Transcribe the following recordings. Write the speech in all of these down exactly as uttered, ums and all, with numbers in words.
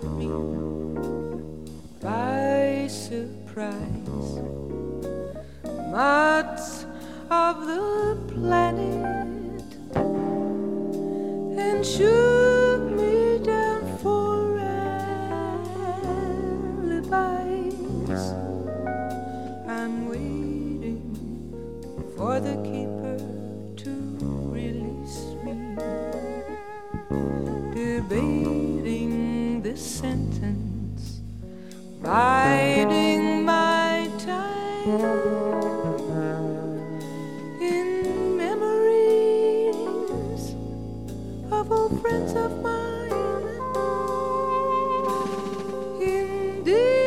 me by surprise. Much of the planet and shook me down for alibis. I'm waiting for the keeper to release me, debating this sentence, biding my time in memories of old friends of mine, in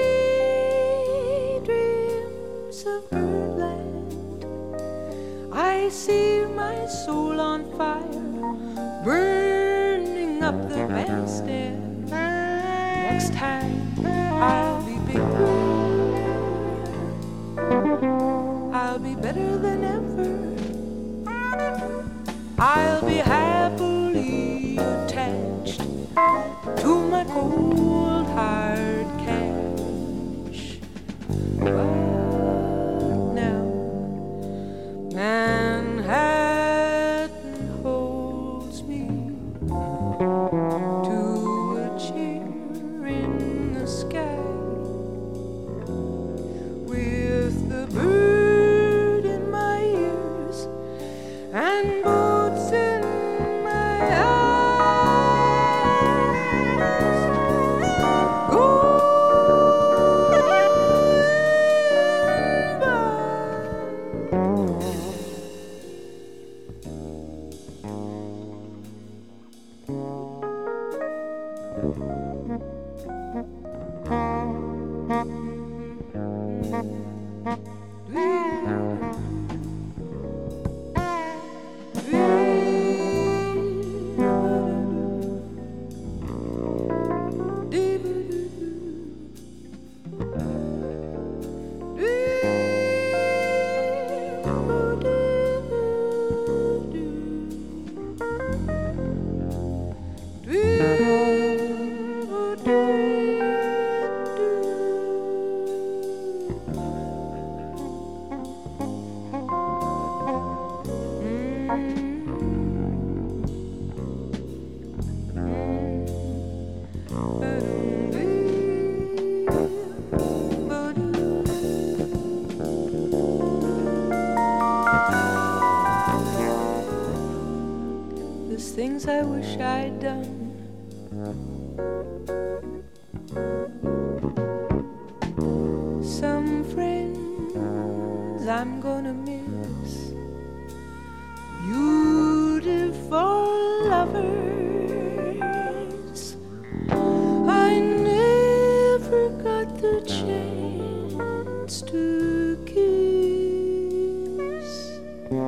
daydreams of birdland. I see my soul on fire, burning up the bandstand. Next time I'll be bigger, I'll be better than ever. I'll be happily attached to my cold hard cash. But now Manhattan holds me to a chair in the sky with the bird in my ears and boats in my eyes. Going by. There's things I wish I'd done. Some friends I'm gonna miss, beautiful lovers I never got the chance to kiss.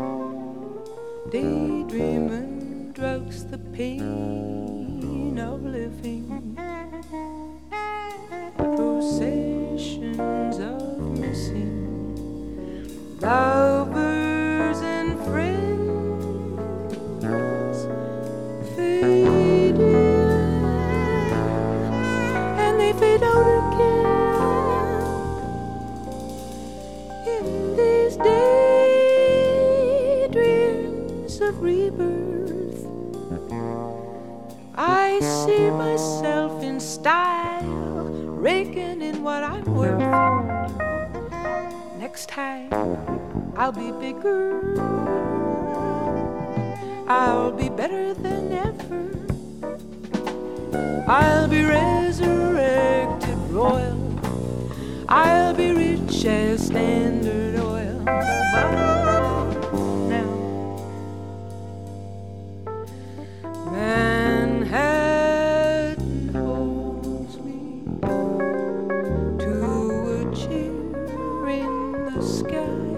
Daydreaming drugs the pain of living, processions of missing lovers and friends fade in and they fade out again in these daydreams of rebirth. I see myself in style, raking in what I'm worth. Next time I'll be bigger, I'll be better than ever. I'll be resurrected royal, I'll be rich as Standard Oil. But now Manhattan holds me to a chair in the sky